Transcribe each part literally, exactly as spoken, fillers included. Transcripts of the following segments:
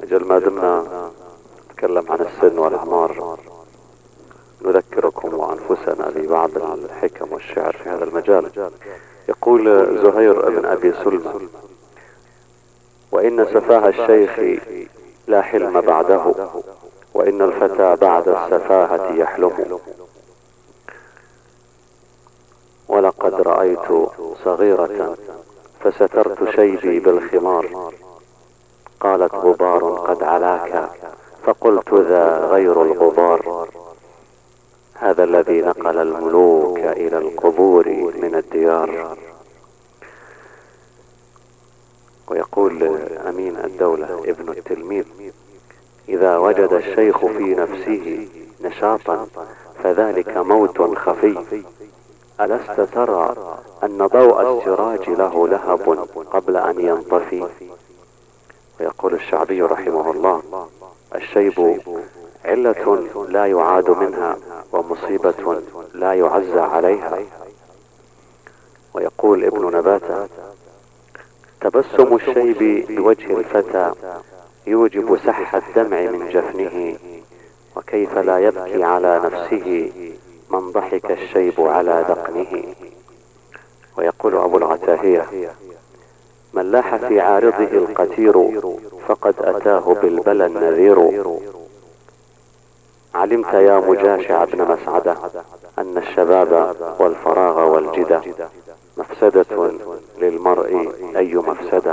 أجل ما دمنا نتكلم عن السن والأعمار، نذكركم وأنفسنا ببعض الحكم والشعر في هذا المجال. يقول زهير بن أبي سلمى: وإن سفاه الشيخ لا حلم بعده، وإن الفتى بعد السفاهة يحلم. ولقد رأيت صغيرة فسترت شيبي بالخمار، قالت غبار قد علاك، فقلت ذا غير الغبار. هذا الذي نقل الملوك إلى القبور من الديار. ويقول أمين الدولة ابن التلميذ: إذا وجد الشيخ في نفسه نشاطا فذلك موت خفي، ألست ترى أن ضوء السراج له لهب قبل أن ينطفي. ويقول الشعبي رحمه الله: الشيب علة لا يعاد منها، ومصيبة لا يعزى عليها. ويقول ابن نباتة: تبسم الشيب بوجه الفتى يوجب سح الدمع من جفنه، وكيف لا يبكي على نفسه من ضحك الشيب على ذقنه. ويقول أبو العتاهية: من لاح في عارضه القتير فقد أتاه بالبلى النذير. علمت يا مجاشع ابن مسعدة أن الشباب والفراغ والجدة مفسدة للمرء أي مفسدة.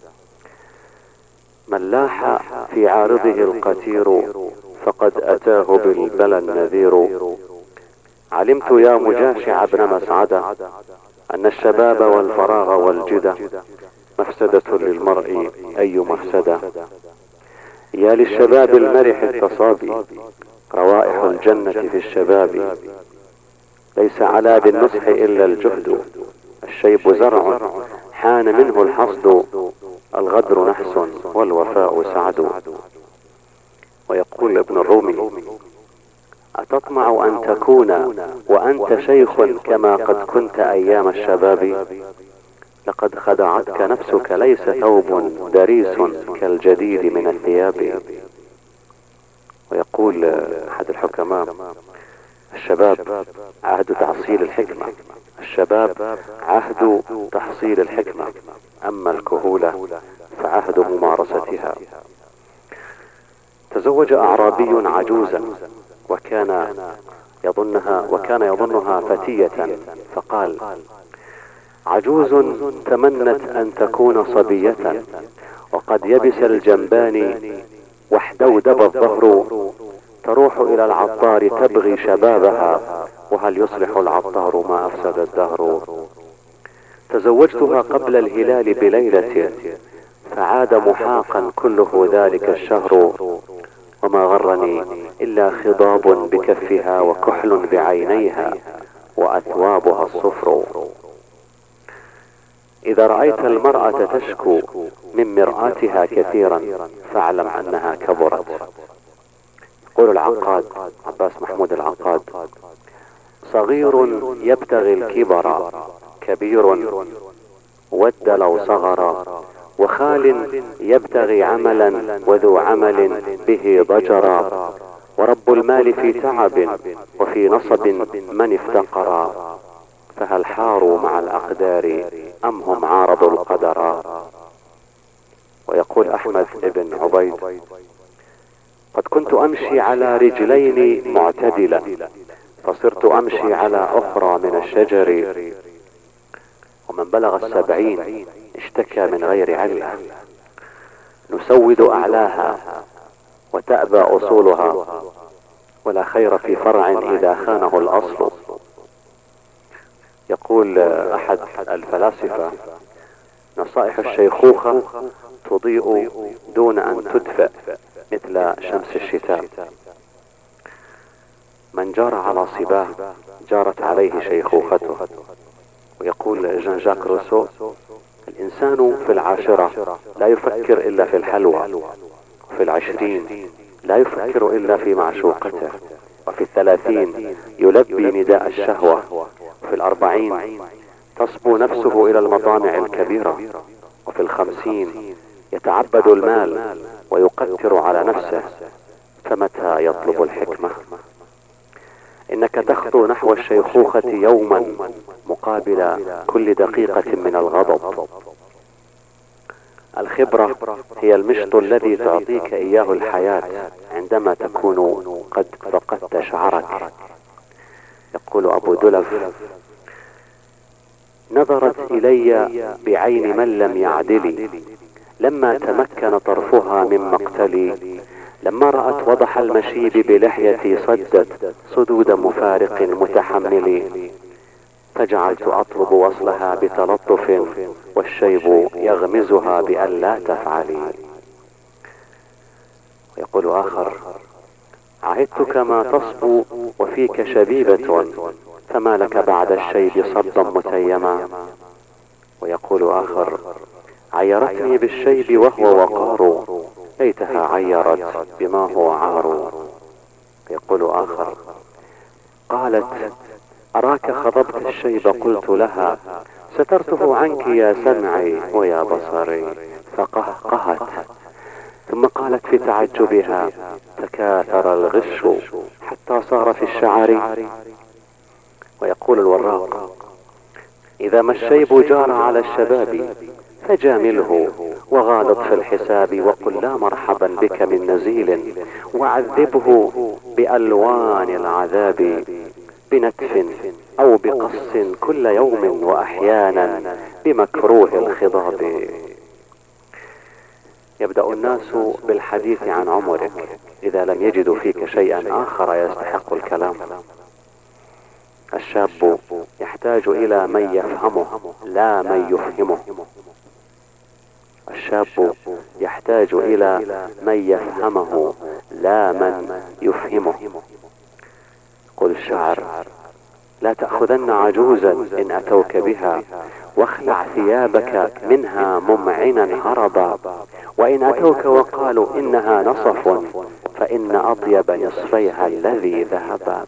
من لاح في عارضه القتير فقد أتاه بالبلى النذير. علمت يا مجاشع ابن مسعدة أن الشباب والفراغ والجدة مفسدة للمرء أي مفسدة. يا للشباب المرح التصابي، روائح الجنة في الشباب. ليس على بالنصح إلا الجهد، الشيب زرع حان منه الحصد. الغدر نحس والوفاء سعد. ويقول ابن الرومي: أتطمع أن تكون وأنت شيخ كما قد كنت أيام الشباب؟ لقد خدعتك نفسك، ليس ثوب دريس كالجديد من الثياب. ويقول أحد الحكماء: الشباب عهد تحصيل الحكمة، الشباب عهد تحصيل الحكمة، أما الكهولة فعهد ممارستها. تزوج أعرابي عجوزا وكان يظنها وكان يظنها فتية، فقال: عجوز تمنت أن تكون صبية، وقد يبس الجنبان واحدودب الظهر، تروح إلى العطار تبغي شبابها، وهل يصلح العطار ما أفسد الدهر. تزوجتها قبل الهلال بليلة، فعاد محاقا كله ذلك الشهر، وما غرني إلا خضاب بكفها وكحل بعينيها وأثوابها الصفر. إذا رأيت المرأة تشكو من مرآتها كثيرا فاعلم أنها كبرت. يقول العقاد عباس محمود العقاد: صغير يبتغي الكبر، كبير ود لو صغر، وخال يبتغي عملا وذو عمل به ضجرا، ورب المال في تعب وفي نصب من افتقرا، فهل حاروا مع الأقدار أم هم عارضوا القدر. ويقول أحمد بن عبيد: قد كنت أمشي على رجلين معتدلة، فصرت أمشي على أخرى من الشجر، ومن بلغ السبعين اشتكى من غير علة. نسود أعلاها وتأبى أصولها، ولا خير في فرع إذا خانه الأصل. يقول أحد الفلاسفة: نصائح الشيخوخة تضيء دون أن تدفئ مثل شمس الشتاء. من جار على صباه جارت عليه شيخوخته. ويقول جان جاك روسو: الإنسان في العاشرة لا يفكر إلا في الحلوى، وفي العشرين لا يفكر إلا في معشوقته، وفي الثلاثين يلبي نداء الشهوة، وفي الأربعين تصبو نفسه إلى المطامع الكبيرة، وفي الخمسين يتعبد المال ويقتر على نفسه، فمتى يطلب الحكمة؟ إنك تخطو نحو الشيخوخة يوما مقابل كل دقيقة من الغضب. الخبرة هي المشط الذي تعطيك إياه الحياة عندما تكون قد فقدت شعرك. يقول أبو دلف: نظرت إلي بعين من لم يعدلي لما تمكن طرفها من مقتلي، لما رأت وضح المشيب بلحيتي صدت صدود مفارق متحملي، فجعلت أطلب وصلها بتلطف والشيب يغمزها بأن لا تفعلي. يقول آخر: عهدتك ما تصبو وفيك شبيبة، فما لك بعد الشيب صبا متيما. ويقول آخر: عيرتني بالشيب وهو وقار، ليتها عيرت بما هو عار. يقول آخر: قالت: أراك خضبت الشيب، قلت لها: سترته عنك يا سمعي ويا بصري، فقهقهت. ثم قالت في تعجبها: تكاثر الغش حتى صار في الشعر. ويقول الوراق: إذا ما الشيب جار على الشباب فجامله وغالط في الحساب، وقل لا مرحبا بك من نزيل، وعذبه بألوان العذاب، بنتف أو بقص كل يوم، وأحيانا بمكروه الخضاب. يبدأ الناس بالحديث عن عمرك إذا لم يجدوا فيك شيئا آخر يستحق الكلام. الشاب يحتاج إلى من يفهمه لا من يفهمه. الشاب يحتاج إلى من يفهمه لا من يفهمه. قل الشاعر: لا تأخذن عجوزا إن أتوك بها، واخلع ثيابك منها ممعنا هربا، وإن أتوك وقالوا إنها نصف، فإن أطيب نصفيها الذي ذهبا.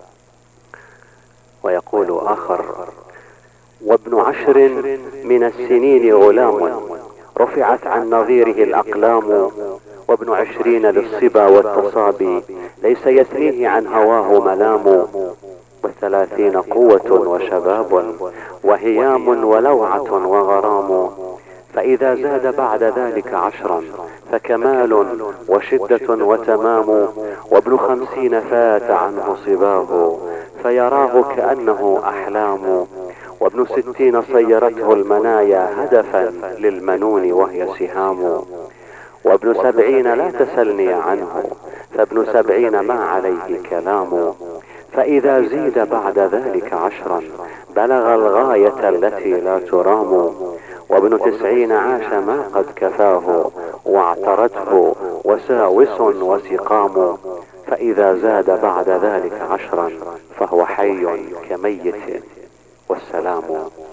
ويقول آخر: وابن عشر من السنين غلام، رفعت عن نظيره الأقلام، وابن عشرين للصبا والتصابي، ليس يثنيه عن هواه ملام، والثلاثين قوة وشباب، وهيام ولوعة وغرام، فإذا زاد بعد ذلك عشرا فكمال وشدة وتمام، وابن خمسين فات عنه صباه، فيراه كأنه أحلام، وابن ستين صيرته المنايا هدفا للمنون وهي سهام، وابن سبعين لا تسلني عنه، فابن سبعين ما عليه كلام، فإذا زيد بعد ذلك عشرا بلغ الغاية التي لا ترام، وابن تسعين عاش ما قد كفاه، واعترته وساوس وسقام، فإذا زاد بعد ذلك عشرا فهو حي كميت، والسلام.